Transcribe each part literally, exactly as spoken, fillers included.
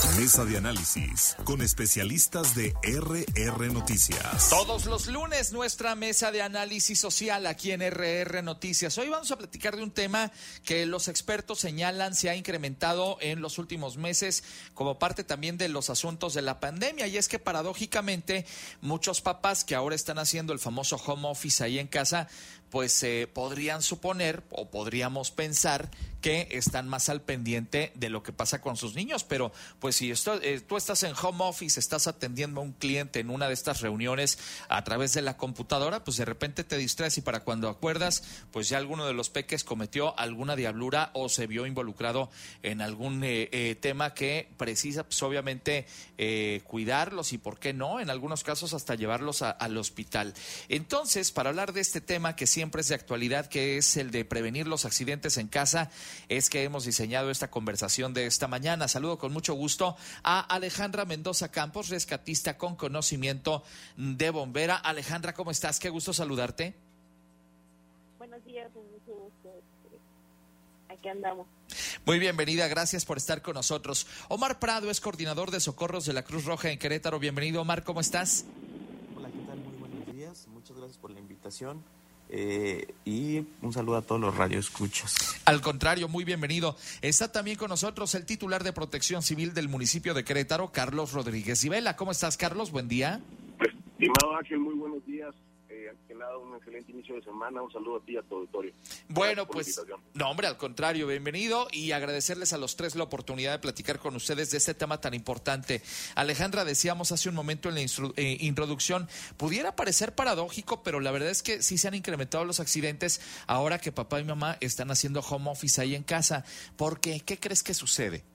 Mesa de análisis con especialistas de R R Noticias. Todos los lunes nuestra mesa de análisis social aquí en R R Noticias. Hoy vamos a platicar de un tema que los expertos señalan se ha incrementado en los últimos meses como parte también de los asuntos de la pandemia, y es que paradójicamente muchos papás que ahora están haciendo el famoso home office ahí en casa, pues eh, podrían suponer o podríamos pensar que están más al pendiente de lo que pasa con sus niños, pero pues si esto, eh, tú estás en home office, estás atendiendo a un cliente en una de estas reuniones a través de la computadora, pues de repente te distraes y para cuando acuerdas, pues ya alguno de los peques cometió alguna diablura o se vio involucrado en algún eh, eh, tema que precisa pues obviamente eh, cuidarlos y por qué no, en algunos casos hasta llevarlos a, al hospital. Entonces, para hablar de este tema que siempre es de actualidad, que es el de prevenir los accidentes en casa, es que hemos diseñado esta conversación de esta mañana. Saludo con mucho gusto a Alejandra Mendoza Campos, rescatista con conocimiento de bombera. Alejandra, ¿cómo estás? Qué gusto saludarte. Buenos días, mucho gusto. Aquí andamos. Muy bienvenida, gracias por estar con nosotros. Omar Prado es coordinador de socorros de la Cruz Roja en Querétaro. Bienvenido, Omar, ¿cómo estás? Hola, ¿qué tal? Muy buenos días. Muchas gracias por la invitación. Eh, y un saludo a todos los radioescuchas. Al contrario, muy bienvenido. Está también con nosotros el titular de Protección Civil del municipio de Querétaro, Carlos Rodríguez Ibela. ¿Cómo estás, Carlos? Buen día. Estimado Ángel, muy buenos días. Eh, antes que nada, un excelente inicio de semana. Un saludo a ti y a tu auditorio. Bueno, pues, no, hombre, al contrario, bienvenido y agradecerles a los tres la oportunidad de platicar con ustedes de este tema tan importante. Alejandra, decíamos hace un momento en la instru- eh, introducción, pudiera parecer paradójico, pero la verdad es que sí se han incrementado los accidentes ahora que papá y mamá están haciendo home office ahí en casa. ¿Por qué? ¿Qué crees que sucede?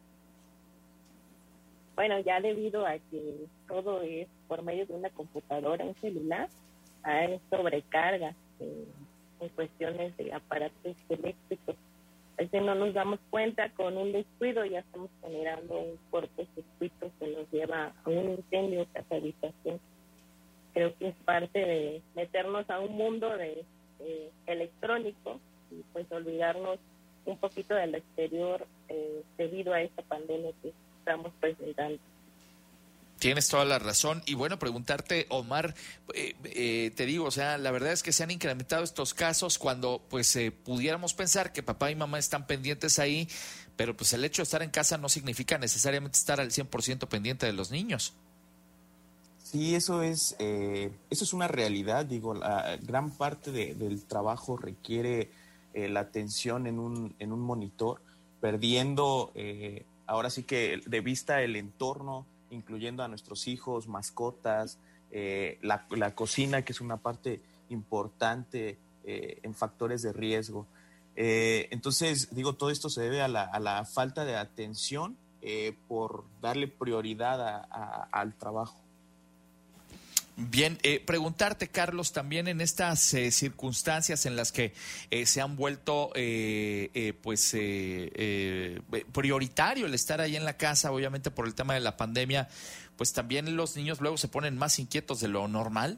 Bueno, ya debido a que todo es por medio de una computadora, un celular, hay sobrecarga eh, en cuestiones de aparatos eléctricos. A veces no nos damos cuenta, con un descuido ya estamos generando un cortocircuito que nos lleva a un incendio, casa habitación. Creo que es parte de meternos a un mundo de, de electrónico y pues olvidarnos un poquito del exterior eh, debido a esta pandemia que estamos presentando. Tienes toda la razón. Y bueno, preguntarte, Omar, eh, eh, te digo, o sea, la verdad es que se han incrementado estos casos cuando pues eh, pudiéramos pensar que papá y mamá están pendientes ahí, pero pues el hecho de estar en casa no significa necesariamente estar al cien por ciento pendiente de los niños. Sí, eso es, eh, eso es una realidad. Digo, la gran parte de, del trabajo requiere eh, la atención en un, en un monitor, perdiendo eh, ahora sí que de vista el entorno, incluyendo a nuestros hijos, mascotas, eh, la, la cocina, que es una parte importante eh, en factores de riesgo. Eh, entonces, digo, todo esto se debe a la, a la falta de atención eh, por darle prioridad a, a, al trabajo. Bien, eh, preguntarte, Carlos, también en estas eh, circunstancias en las que eh, se han vuelto eh, eh, pues eh, eh, prioritario el estar ahí en la casa, obviamente por el tema de la pandemia, pues también los niños luego se ponen más inquietos de lo normal.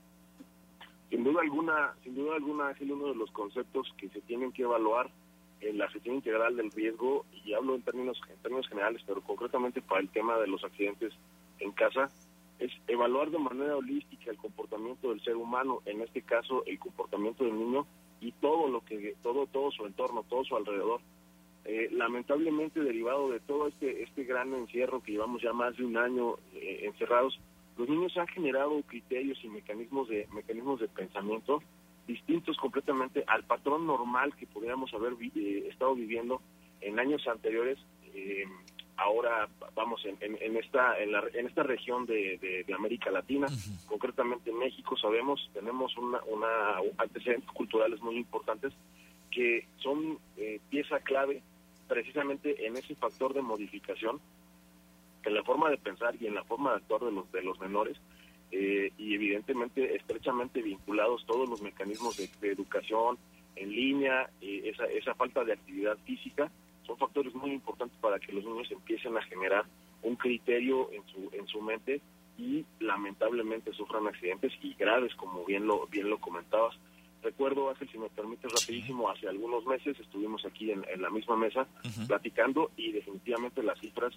Sin duda alguna, sin duda alguna es uno de los conceptos que se tienen que evaluar en la gestión integral del riesgo, y hablo en términos, en términos generales, pero concretamente para el tema de los accidentes en casa, es evaluar de manera holística el comportamiento del ser humano, en este caso el comportamiento del niño y todo lo que todo todo su entorno, todo su alrededor. Eh, lamentablemente, derivado de todo este este gran encierro que llevamos ya más de un año eh, encerrados, los niños han generado criterios y mecanismos de mecanismos de pensamiento distintos completamente al patrón normal que podríamos haber vi, eh, estado viviendo en años anteriores. Eh, ahora vamos en, en, en esta en, la, en esta región de, de, de América Latina, uh-huh. Concretamente en México, sabemos, tenemos una, una antecedentes culturales muy importantes que son eh, pieza clave precisamente en ese factor de modificación, en la forma de pensar y en la forma de actuar de los de los menores, eh, y evidentemente estrechamente vinculados todos los mecanismos de, de educación en línea, eh, esa, esa falta de actividad física, son factores muy importantes para que los niños empiecen a generar un criterio en su en su mente y lamentablemente sufran accidentes y graves, como bien lo bien lo comentabas. Recuerdo, Ángel, si me permites rapidísimo, hace algunos meses estuvimos aquí en, en la misma mesa uh-huh. platicando, y definitivamente las cifras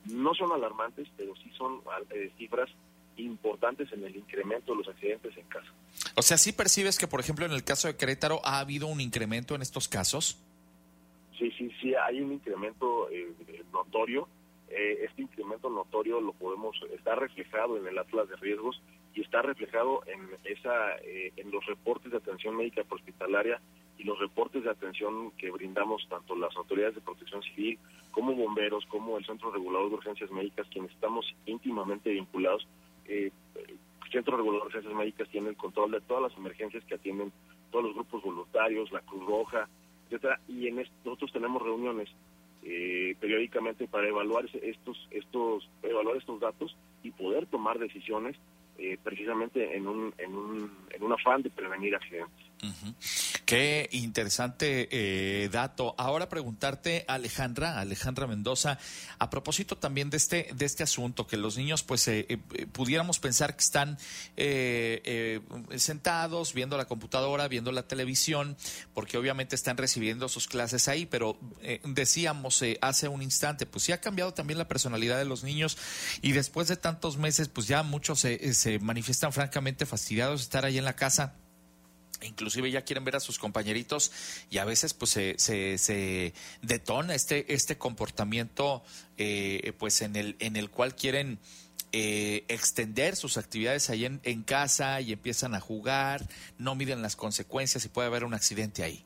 no son alarmantes, pero sí son eh, cifras importantes en el incremento de los accidentes en casa. O sea, ¿sí percibes que, por ejemplo, en el caso de Querétaro ha habido un incremento en estos casos? Sí, sí, sí, hay un incremento eh, notorio. Eh, este incremento notorio lo podemos, está reflejado en el atlas de riesgos y está reflejado en esa, eh, en los reportes de atención médica hospitalaria y los reportes de atención que brindamos tanto las autoridades de protección civil como bomberos, como el Centro Regulador de Urgencias Médicas, quienes estamos íntimamente vinculados. Eh, el Centro Regulador de Urgencias Médicas tiene el control de todas las emergencias que atienden todos los grupos voluntarios, la Cruz Roja, etcétera, y en esto, nosotros tenemos reuniones eh, periódicamente para evaluar estos, estos, evaluar estos datos y poder tomar decisiones eh, precisamente en un, en un, en un afán de prevenir accidentes. Uh-huh. Qué interesante eh, dato. Ahora preguntarte, Alejandra, Alejandra Mendoza, a propósito también de este de este asunto, que los niños, pues, eh, eh, pudiéramos pensar que están eh, eh, sentados viendo la computadora, viendo la televisión, porque obviamente están recibiendo sus clases ahí, pero eh, decíamos eh, hace un instante, pues sí ha cambiado también la personalidad de los niños y después de tantos meses, pues ya muchos se, se manifiestan francamente fastidiados de estar ahí en la casa. Inclusive ya quieren ver a sus compañeritos y a veces pues se, se, se detona este este comportamiento eh, pues en el en el cual quieren eh, extender sus actividades ahí en, en casa y empiezan a jugar, no miden las consecuencias y puede haber un accidente ahí.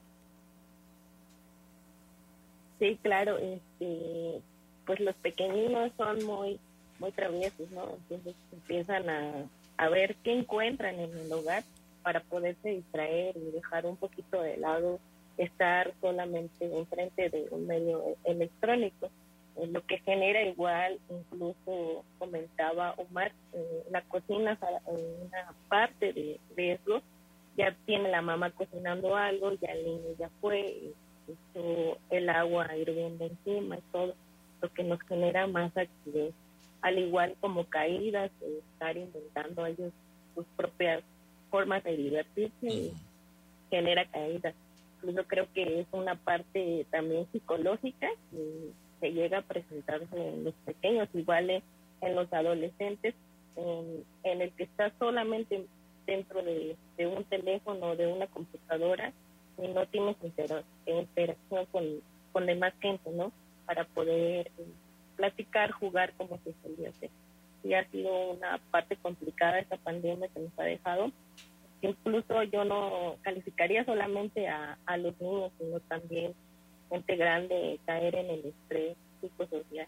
Sí, claro, este, pues los pequeñinos son muy muy traviesos, ¿no? Entonces empiezan a, a ver qué encuentran en el hogar para poderse distraer y dejar un poquito de lado estar solamente enfrente de un medio electrónico, eh, lo que genera igual, incluso comentaba Omar, eh, la cocina en una parte de riesgo, ya tiene la mamá cocinando algo, ya el niño ya fue, puso el agua hirviendo encima y todo, lo que nos genera más accidentes, al igual como caídas, eh, estar inventando ellos sus propias formas de divertirse y genera caídas. Incluso creo que es una parte también psicológica que se llega a presentarse en los pequeños, igual en los adolescentes, en, en el que está solamente dentro de, de un teléfono o de una computadora y no tienes inter- interacción con, con demás gente, ¿no? Para poder eh, platicar, jugar como se solía hacer. Y ha sido una parte complicada esta pandemia que nos ha dejado. Incluso yo no calificaría solamente a, a los niños, sino también gente grande caer en el estrés psicosocial.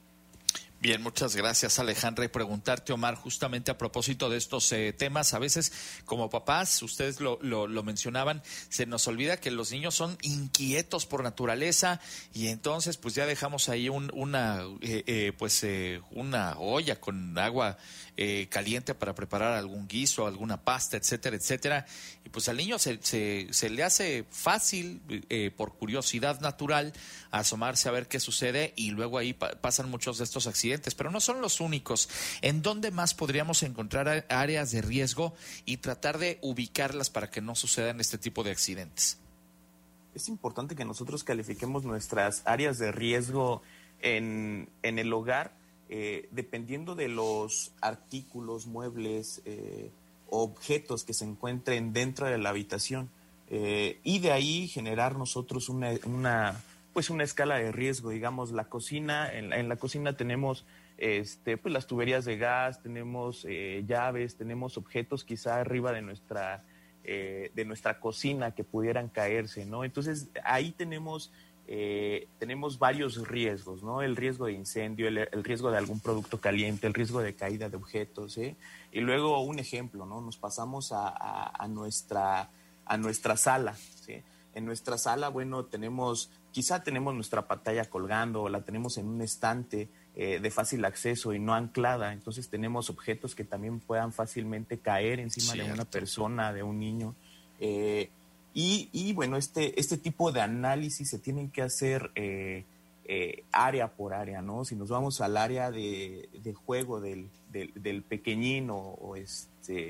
Bien, muchas gracias, Alejandra. Y preguntarte, Omar, justamente a propósito de estos eh, temas, a veces como papás, ustedes lo, lo, lo mencionaban, se nos olvida que los niños son inquietos por naturaleza y entonces pues ya dejamos ahí un, una eh, eh, pues eh, una olla con agua eh, caliente para preparar algún guiso, alguna pasta, etcétera, etcétera. Y pues al niño se, se, se le hace fácil, eh, por curiosidad natural, asomarse a ver qué sucede y luego ahí pa- pasan muchos de estos accidentes. Pero no son los únicos. ¿En dónde más podríamos encontrar áreas de riesgo y tratar de ubicarlas para que no sucedan este tipo de accidentes? Es importante que nosotros califiquemos nuestras áreas de riesgo en, en el hogar, eh, dependiendo de los artículos, muebles, eh, objetos que se encuentren dentro de la habitación. Eh, y de ahí generar nosotros una... una pues una escala de riesgo, digamos, la cocina, en la, en la cocina tenemos este, pues las tuberías de gas, tenemos eh, llaves, tenemos objetos quizá arriba de nuestra, eh, de nuestra cocina que pudieran caerse, ¿no? Entonces ahí tenemos, eh, tenemos varios riesgos, ¿no? El riesgo de incendio, el, el riesgo de algún producto caliente, el riesgo de caída de objetos, ¿eh? Y luego un ejemplo, ¿no? Nos pasamos a, a, a, nuestra, a nuestra sala, ¿sí? En nuestra sala, bueno, tenemos... Quizá tenemos nuestra pantalla colgando o la tenemos en un estante eh, de fácil acceso y no anclada. Entonces tenemos objetos que también puedan fácilmente caer encima Cierto. de una persona, de un niño. Eh, y, y bueno, este, este tipo de análisis se tienen que hacer eh, eh, área por área, ¿no? Si nos vamos al área de, de juego del, del, del pequeñín o, o, este,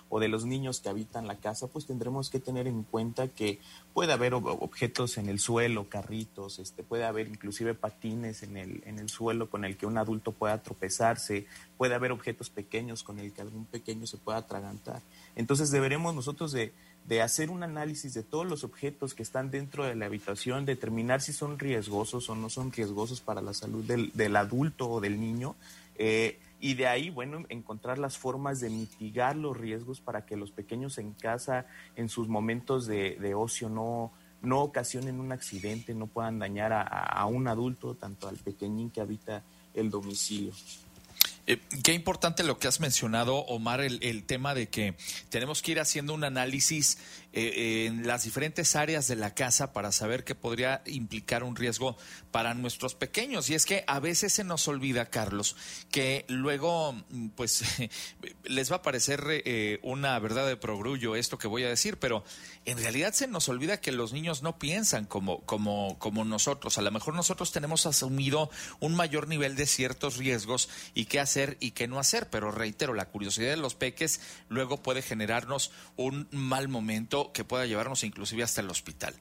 o de los niños que habitan la casa, pues tendremos que tener en cuenta que puede haber objetos en el suelo, carritos, este, puede haber inclusive patines en el, en el suelo con el que un adulto pueda tropezarse, puede haber objetos pequeños con el que algún pequeño se pueda atragantar. Entonces deberemos nosotros de, de hacer un análisis de todos los objetos que están dentro de la habitación, determinar si son riesgosos o no son riesgosos para la salud del, del adulto o del niño, eh, y de ahí, bueno, encontrar las formas de mitigar los riesgos para que los pequeños en casa, en sus momentos de, de ocio, no, no ocasionen un accidente, no puedan dañar a, a un adulto, tanto al pequeñín que habita el domicilio. Eh, qué importante lo que has mencionado, Omar, el, el tema de que tenemos que ir haciendo un análisis eh, en las diferentes áreas de la casa para saber qué podría implicar un riesgo para nuestros pequeños. Y es que a veces se nos olvida, Carlos, que luego pues les va a parecer eh, una verdad de progrullo esto que voy a decir, pero en realidad se nos olvida que los niños no piensan como, como, como nosotros. A lo mejor nosotros tenemos asumido un mayor nivel de ciertos riesgos y qué hacer y qué no hacer, pero reitero, la curiosidad de los peques luego puede generarnos un mal momento que pueda llevarnos inclusive hasta el hospital.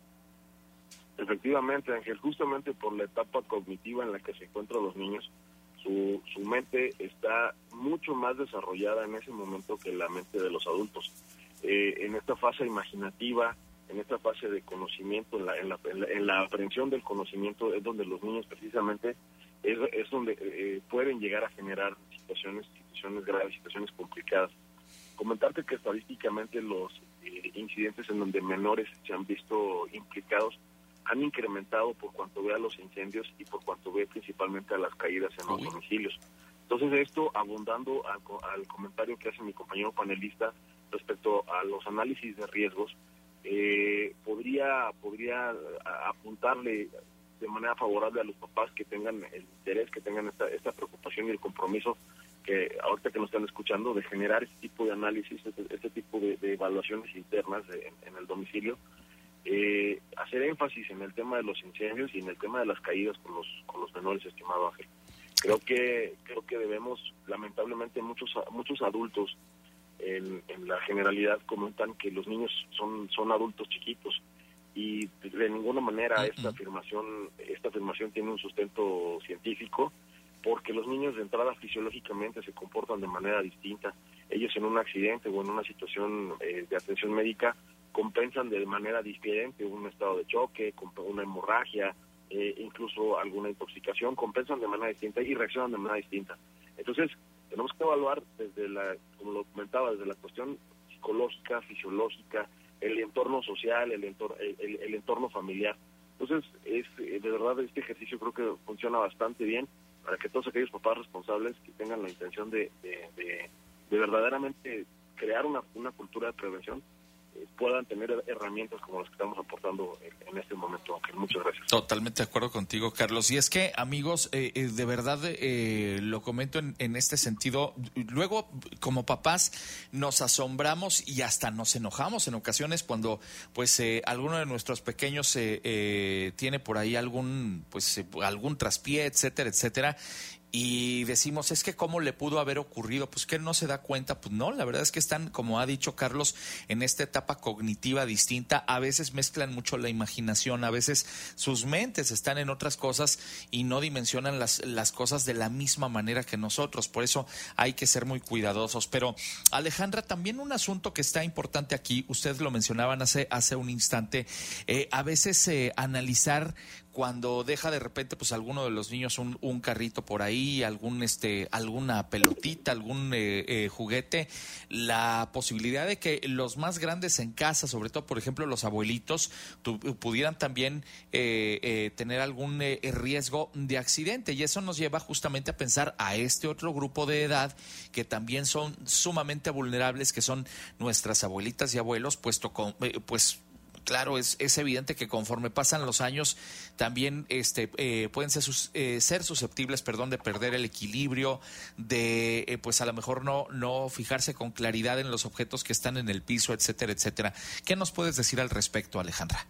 Efectivamente, Ángel, justamente por la etapa cognitiva en la que se encuentran los niños, su, su mente está mucho más desarrollada en ese momento que la mente de los adultos. Eh, en esta fase imaginativa, en esta fase de conocimiento, en la, en la, en la, en la aprehensión del conocimiento, es donde los niños precisamente es, es donde eh, pueden llegar a generar situaciones, situaciones graves, situaciones complicadas. Comentarte que estadísticamente los eh, incidentes en donde menores se han visto implicados han incrementado por cuanto ve a los incendios y por cuanto ve principalmente a las caídas en los domicilios. Entonces esto, abundando al, al comentario que hace mi compañero panelista respecto a los análisis de riesgos, eh, podría, podría apuntarle de manera favorable a los papás que tengan el interés, que tengan esta, esta preocupación y el compromiso que ahorita que nos están escuchando, de generar este tipo de análisis, este, este tipo de, de evaluaciones internas de, en, en el domicilio, eh, hacer énfasis en el tema de los incendios y en el tema de las caídas con los con los menores, estimado Ángel. Creo que creo que debemos, lamentablemente muchos muchos adultos en, en la generalidad comentan que los niños son son adultos chiquitos y de ninguna manera esta afirmación esta afirmación tiene un sustento científico, porque los niños de entrada fisiológicamente se comportan de manera distinta. Ellos en un accidente o en una situación eh, de atención médica compensan de manera diferente un estado de choque, una hemorragia, eh, incluso alguna intoxicación, compensan de manera distinta y reaccionan de manera distinta. Entonces, tenemos que evaluar desde la, como lo comentaba, desde la cuestión psicológica, fisiológica, el entorno social, el entorno, el, el, el entorno familiar. Entonces, es, de verdad, este ejercicio creo que funciona bastante bien para que todos aquellos papás responsables que tengan la intención de, de, de, de verdaderamente crear una, una cultura de prevención eh, puedan tener herramientas como las que estamos aportando en, en este momento. Okay, muchas gracias. Totalmente de acuerdo contigo, Carlos. Y es que, amigos, eh, eh, de verdad eh, lo comento en, en este sentido. Luego, como papás, nos asombramos y hasta nos enojamos en ocasiones cuando, pues, eh, alguno de nuestros pequeños eh, eh, tiene por ahí algún, pues, eh, algún traspié, etcétera, etcétera. Y decimos, es que cómo le pudo haber ocurrido, pues que no se da cuenta. Pues no, la verdad es que están, como ha dicho Carlos, en esta etapa cognitiva distinta. A veces mezclan mucho la imaginación, a veces sus mentes están en otras cosas y no dimensionan las, las cosas de la misma manera que nosotros. Por eso hay que ser muy cuidadosos. Pero, Alejandra, también un asunto que está importante aquí, ustedes lo mencionaban hace, hace un instante, eh, a veces eh, analizar cuando deja de repente pues alguno de los niños un, un carrito por ahí, algún este alguna pelotita, algún eh, eh, juguete, la posibilidad de que los más grandes en casa, sobre todo por ejemplo los abuelitos, tu, pudieran también eh, eh, tener algún eh, riesgo de accidente, y eso nos lleva justamente a pensar a este otro grupo de edad que también son sumamente vulnerables, que son nuestras abuelitas y abuelos, puesto con eh, pues claro, es, es evidente que conforme pasan los años también este, eh, pueden ser, sus, eh, ser susceptibles perdón, de perder el equilibrio, de eh, pues a lo mejor no, no fijarse con claridad en los objetos que están en el piso, etcétera, etcétera. ¿Qué nos puedes decir al respecto, Alejandra?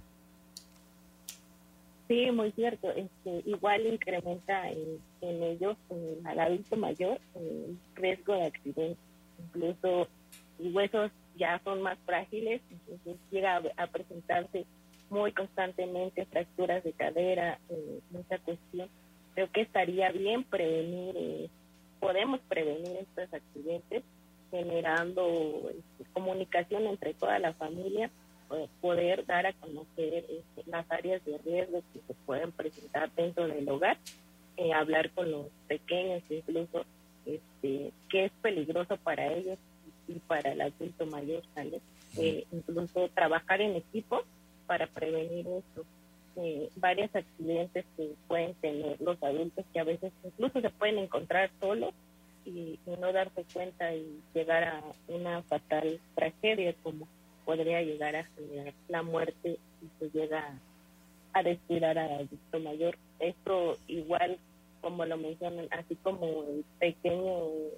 Sí, muy cierto. Este, igual incrementa en, en ellos, en el adulto mayor, el riesgo de accidente, incluso huesos ya son más frágiles, entonces llega a, a presentarse muy constantemente fracturas de cadera, eh, mucha cuestión. Creo que estaría bien prevenir, eh, podemos prevenir estos accidentes generando este, comunicación entre toda la familia, eh, poder dar a conocer este, las áreas de riesgo que se pueden presentar dentro del hogar, eh, hablar con los pequeños incluso, este, que es peligroso para ellos y para el adulto mayor, ¿sale? Eh, incluso trabajar en equipo para prevenir esto. Eh, varios accidentes que pueden tener los adultos que a veces incluso se pueden encontrar solos y, y no darse cuenta y llegar a una fatal tragedia como podría llegar a generar la muerte y se llega a descuidar al adulto mayor. Esto igual, como lo mencionan, así como el pequeño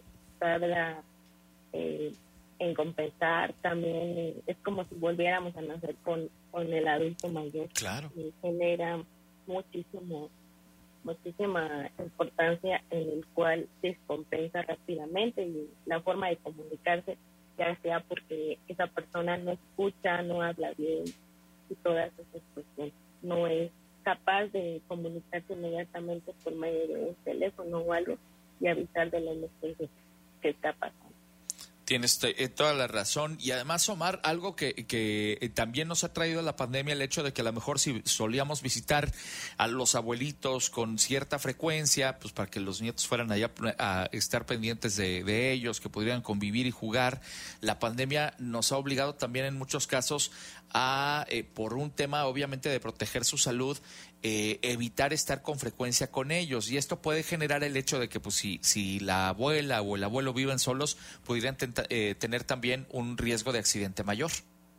tarda eh, en compensar, también eh, es como si volviéramos a nacer con, con el adulto mayor. Claro. Y genera muchísimo, muchísima importancia en el cual descompensa rápidamente y la forma de comunicarse, ya sea porque esa persona no escucha, no habla bien y todas esas cuestiones, no es capaz de comunicarse inmediatamente por medio de un teléfono o algo y avisar de la emergencia que está pasando. Tienes eh, toda la razón. Y además, Omar, algo que, que eh, también nos ha traído la pandemia, el hecho de que a lo mejor si solíamos visitar a los abuelitos con cierta frecuencia, pues para que los nietos fueran allá a estar pendientes de, de ellos, que pudieran convivir y jugar, la pandemia nos ha obligado también en muchos casos a, eh, por un tema obviamente de proteger su salud, eh, evitar estar con frecuencia con ellos. Y esto puede generar el hecho de que pues si, si la abuela o el abuelo viven solos, pudieran tenta, eh, tener también un riesgo de accidente mayor.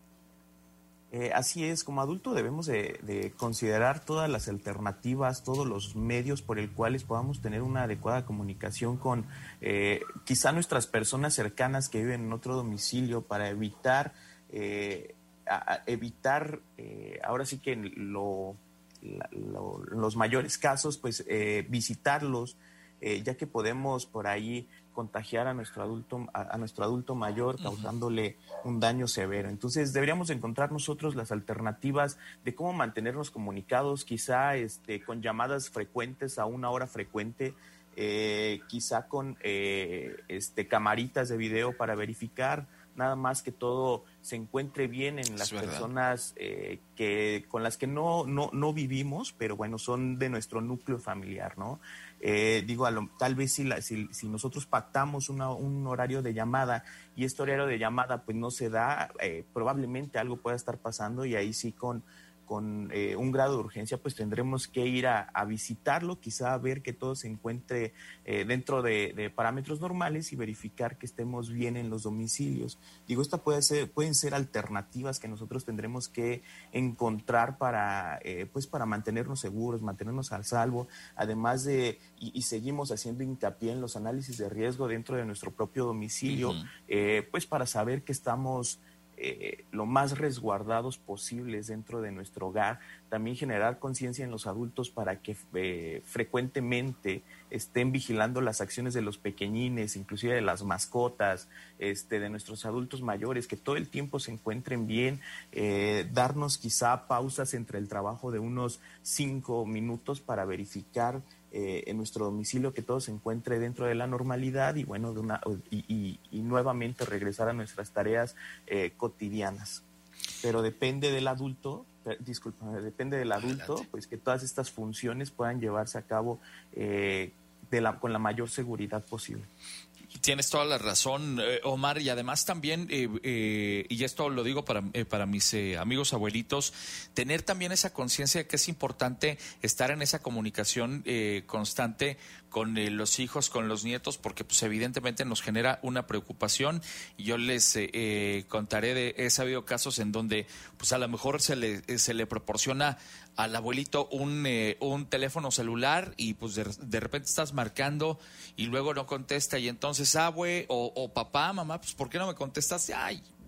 Eh, así es, como adulto debemos de, de considerar todas las alternativas, todos los medios por el cuales podamos tener una adecuada comunicación con eh, quizá nuestras personas cercanas que viven en otro domicilio para evitar eh, a, a evitar eh, ahora sí que lo, la, lo, los mayores casos, pues eh, visitarlos, eh, ya que podemos por ahí contagiar a nuestro adulto a, a nuestro adulto mayor, causándole un daño severo. Entonces deberíamos encontrar nosotros las alternativas de cómo mantenernos comunicados, quizá este con llamadas frecuentes a una hora frecuente, eh, quizá con eh, este camaritas de video para verificar nada más que todo se encuentre bien en las personas eh, que con las que no, no, no vivimos, pero bueno, son de nuestro núcleo familiar, ¿no? Eh, digo, a lo, tal vez si, la, si, si nosotros pactamos una, un horario de llamada y este horario de llamada pues no se da, eh, probablemente algo pueda estar pasando y ahí sí con, con eh, un grado de urgencia pues tendremos que ir a, a visitarlo, quizá a ver que todo se encuentre eh, dentro de, de parámetros normales y verificar que estemos bien en los domicilios. Digo, estas puede ser, pueden ser alternativas que nosotros tendremos que encontrar para, eh, pues para mantenernos seguros, mantenernos al salvo, además de, y, y seguimos haciendo hincapié en los análisis de riesgo dentro de nuestro propio domicilio, uh-huh. eh, pues para saber que estamos Eh, lo más resguardados posibles dentro de nuestro hogar, también generar conciencia en los adultos para que eh, frecuentemente estén vigilando las acciones de los pequeñines, inclusive de las mascotas, este, de nuestros adultos mayores, que todo el tiempo se encuentren bien, eh, darnos quizá pausas entre el trabajo de unos cinco minutos para verificar Eh, en nuestro domicilio que todo se encuentre dentro de la normalidad y bueno de una y, y, y nuevamente regresar a nuestras tareas eh, cotidianas. Pero depende del adulto, eh, disculpa, depende del adulto, Adelante. Pues que todas estas funciones puedan llevarse a cabo eh, de la, con la mayor seguridad posible. Tienes toda la razón, eh, Omar, y además también, eh, eh, y esto lo digo para, eh, para mis eh, amigos abuelitos, tener también esa conciencia de que es importante estar en esa comunicación eh, constante con eh, los hijos, con los nietos, porque pues evidentemente nos genera una preocupación. Y yo les eh, eh, contaré de, he sabido casos en donde pues a lo mejor se le, se le proporciona al abuelito un, eh, un teléfono celular y pues de, de repente estás marcando y luego no contesta y entonces, abue o, o papá, mamá, pues ¿por qué no me contestaste? Ay,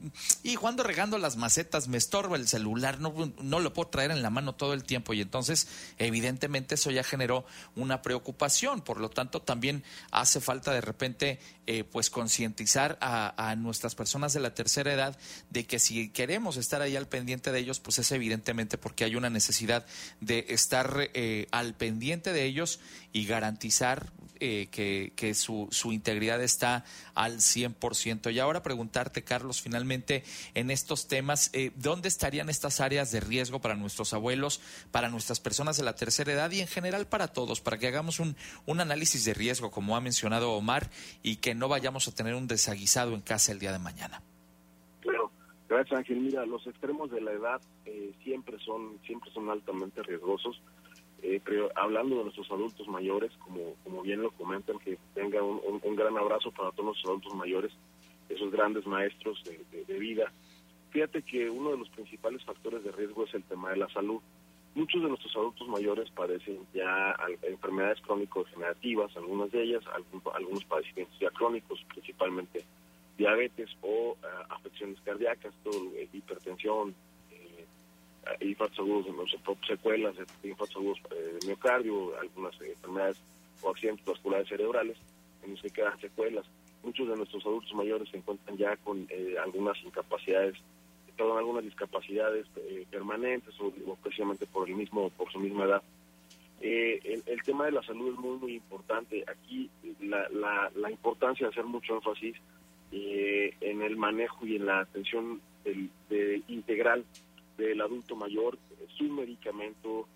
y cuando regando las macetas me estorba el celular, no, no lo puedo traer en la mano todo el tiempo, y entonces evidentemente eso ya generó una preocupación. Por lo tanto, también hace falta de repente eh, pues concientizar a, a nuestras personas de la tercera edad de que si queremos estar ahí al pendiente de ellos, pues es evidentemente porque hay una necesidad de estar eh, al pendiente de ellos y garantizar eh, que, que su, su integridad está al cien por ciento. Y ahora preguntarte, Carlos, finalmente en estos temas, eh, ¿dónde estarían estas áreas de riesgo para nuestros abuelos, para nuestras personas de la tercera edad y en general para todos, para que hagamos un, un análisis de riesgo, como ha mencionado Omar, y que no vayamos a tener un desaguisado en casa el día de mañana? Claro, gracias, Ángel. Mira, los extremos de la edad eh, siempre son siempre son altamente riesgosos. Eh, pero hablando de nuestros adultos mayores, como como bien lo comentan, que tengan un, un, un gran abrazo para todos nuestros adultos mayores, esos grandes maestros de, de, de vida. Fíjate que uno de los principales factores de riesgo es el tema de la salud. Muchos de nuestros adultos mayores padecen ya enfermedades crónico-degenerativas, algunas de ellas, algunos, algunos padecimientos ya crónicos, principalmente diabetes o uh, afecciones cardíacas, todo, eh, hipertensión, infartos agudos, secuelas de infartos agudos de miocardio, algunas enfermedades o accidentes vasculares cerebrales en los que quedan secuelas. Muchos de nuestros adultos mayores se encuentran ya con eh, algunas incapacidades, perdón, algunas discapacidades eh, permanentes o, o precisamente por el mismo por su misma edad. Eh, el, el tema de la salud es muy muy importante. Aquí la, la, la importancia de hacer mucho énfasis eh, en el manejo y en la atención del, de, integral del adulto mayor, su medicamento,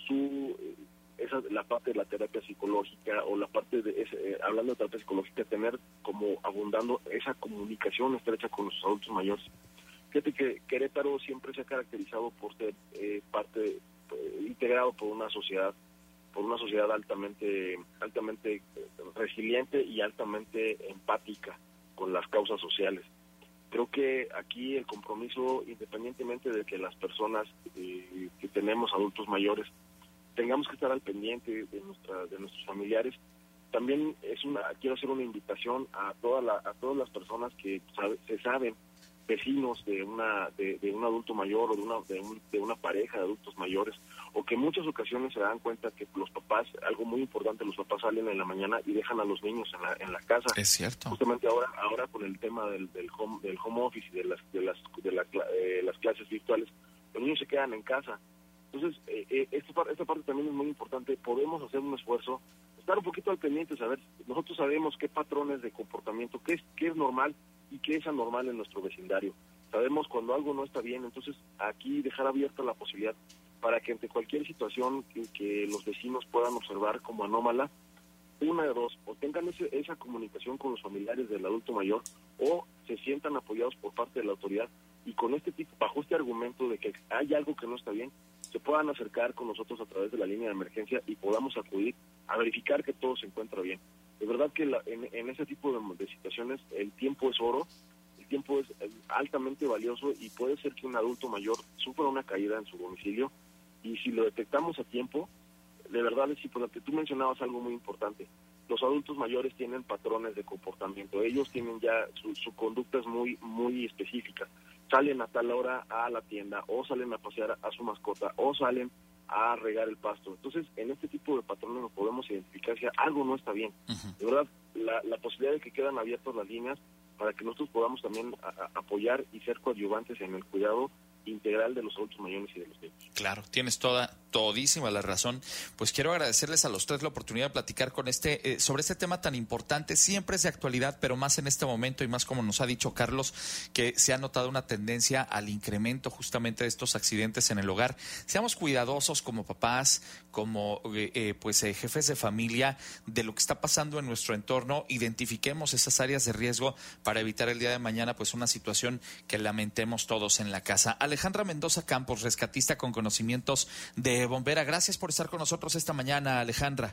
su esa la parte de la terapia psicológica o la parte de ese, eh, hablando de terapia psicológica, tener como abundando esa comunicación estrecha con los adultos mayores. Fíjate que Querétaro siempre se ha caracterizado por ser eh, parte eh, integrado por una sociedad por una sociedad altamente altamente eh, resiliente y altamente empática con las causas sociales. Creo que aquí el compromiso, independientemente de que las personas eh, que tenemos adultos mayores tengamos que estar al pendiente de nuestra, de nuestros familiares, también es una quiero hacer una invitación a toda la, a todas las personas que sabe, se saben vecinos de una de, de un adulto mayor o de una de, un, de una pareja de adultos mayores, o que en muchas ocasiones se dan cuenta que los papás, algo muy importante, los papás salen en la mañana y dejan a los niños en la en la casa. Es cierto. Justamente ahora ahora con el tema del del home del home office y de las de las de la, eh, las clases virtuales, los niños se quedan en casa. Entonces, eh, eh, esta, esta parte también es muy importante. Podemos hacer un esfuerzo, estar un poquito al pendiente, saber, nosotros sabemos qué patrones de comportamiento, qué es qué es normal y qué es anormal en nuestro vecindario. Sabemos cuando algo no está bien, entonces aquí dejar abierta la posibilidad para que ante cualquier situación que, que los vecinos puedan observar como anómala, una de dos, o tengan ese, esa comunicación con los familiares del adulto mayor, o se sientan apoyados por parte de la autoridad, y con este tipo, bajo este argumento de que hay algo que no está bien, se puedan acercar con nosotros a través de la línea de emergencia y podamos acudir a verificar que todo se encuentra bien. De verdad que la, en, en ese tipo de, de situaciones el tiempo es oro, el tiempo es altamente valioso, y puede ser que un adulto mayor sufra una caída en su domicilio, y si lo detectamos a tiempo, de verdad es importante. Tú mencionabas algo muy importante. Los adultos mayores tienen patrones de comportamiento, ellos tienen ya, su, su conducta es muy muy específica. Salen a tal hora a la tienda, o salen a pasear a su mascota, o salen a regar el pasto. Entonces, en este tipo de patrones nos podemos identificar si algo no está bien. Uh-huh. De verdad, la, la posibilidad de que quedan abiertas las líneas para que nosotros podamos también a, a apoyar y ser coadyuvantes en el cuidado integral de los adultos mayores y de los niños. Claro, tienes toda, todísima la razón. Pues quiero agradecerles a los tres la oportunidad de platicar con este, eh, sobre este tema tan importante. Siempre es de actualidad, pero más en este momento, y más como nos ha dicho Carlos, que se ha notado una tendencia al incremento justamente de estos accidentes en el hogar. Seamos cuidadosos como papás, como eh, eh, pues eh, jefes de familia, de lo que está pasando en nuestro entorno. Identifiquemos esas áreas de riesgo para evitar el día de mañana pues una situación que lamentemos todos en la casa. Alejandra Mendoza Campos, rescatista con conocimientos de bombera. Gracias por estar con nosotros esta mañana, Alejandra.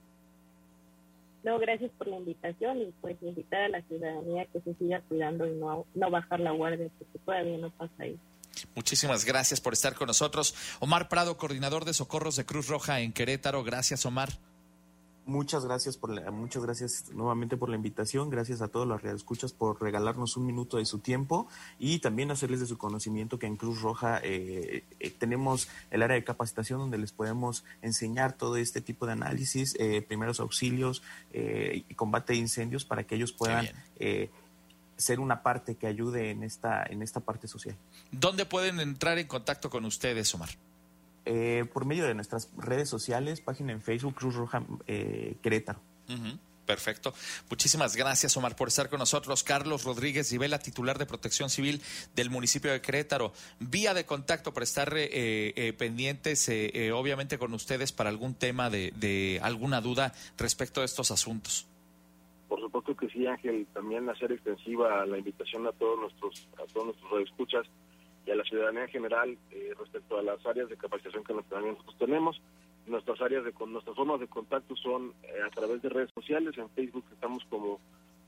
No, gracias por la invitación, y pues invitar a la ciudadanía que se siga cuidando y no, no bajar la guardia, porque todavía no pasa ahí. Muchísimas gracias por estar con nosotros. Omar Prado, coordinador de socorros de Cruz Roja en Querétaro. Gracias, Omar. Muchas gracias por la, muchas gracias nuevamente por la invitación, gracias a todos los radioescuchas por regalarnos un minuto de su tiempo y también hacerles de su conocimiento que en Cruz Roja eh, eh, tenemos el área de capacitación donde les podemos enseñar todo este tipo de análisis, eh, primeros auxilios eh, y combate de incendios para que ellos puedan eh, ser una parte que ayude en esta, en esta parte social. ¿Dónde pueden entrar en contacto con ustedes, Omar? Eh, por medio de nuestras redes sociales, página en Facebook, Cruz Roja eh, Querétaro. Uh-huh. Perfecto. Muchísimas gracias, Omar, por estar con nosotros. Carlos Rodríguez Rivela, titular de Protección Civil del municipio de Querétaro. Vía de contacto para estar eh, eh, pendientes, eh, eh, obviamente, con ustedes para algún tema de, de alguna duda respecto a estos asuntos. Por supuesto que sí, Ángel. También hacer extensiva la invitación a todos nuestros, a todos nuestros radioescuchas y a la ciudadanía en general eh, respecto a las áreas de capacitación que nosotros tenemos. Nuestras áreas de nuestras formas de contacto son eh, a través de redes sociales. En Facebook estamos como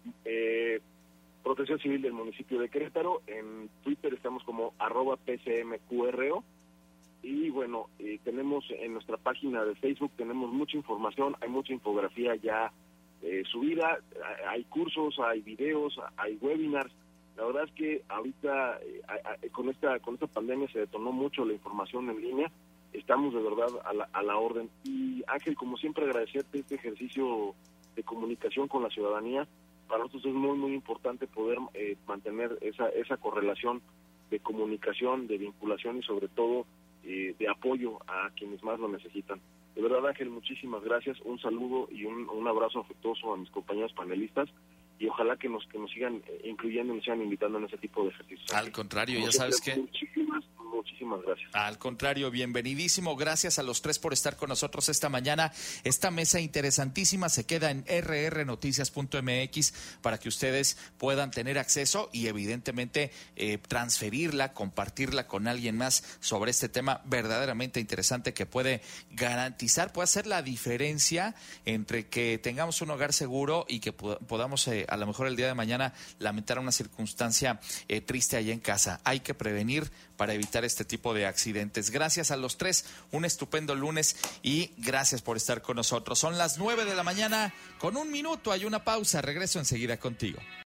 eh, Protección Civil del municipio de Querétaro. En Twitter estamos como arroba P C M Q R O. Y bueno, eh, tenemos en nuestra página de Facebook, tenemos mucha información, hay mucha infografía ya eh, subida, hay cursos, hay videos, hay webinars. La verdad es que ahorita eh, con esta con esta pandemia se detonó mucho la información en línea. Estamos de verdad a la, a la orden. Y Ángel, como siempre, agradecerte este ejercicio de comunicación con la ciudadanía. Para nosotros es muy, muy importante poder eh, mantener esa esa correlación de comunicación, de vinculación y sobre todo eh, de apoyo a quienes más lo necesitan. De verdad, Ángel, muchísimas gracias. Un saludo y un, un abrazo afectuoso a mis compañeros panelistas. Y ojalá que nos que nos sigan incluyendo y nos sigan invitando en ese tipo de ejercicios. Al contrario, ya sabes que... Muchísimas, muchísimas gracias. Al contrario, bienvenidísimo. Gracias a los tres por estar con nosotros esta mañana. Esta mesa interesantísima se queda en erre erre noticias punto eme equis para que ustedes puedan tener acceso y evidentemente eh, transferirla, compartirla con alguien más sobre este tema verdaderamente interesante que puede garantizar, puede hacer la diferencia entre que tengamos un hogar seguro y que pod- podamos... Eh, a lo mejor el día de mañana lamentar una circunstancia eh, triste allá en casa. Hay que prevenir para evitar este tipo de accidentes. Gracias a los tres, un estupendo lunes y gracias por estar con nosotros. Son las nueve de la mañana con un minuto, hay una pausa, regreso enseguida contigo.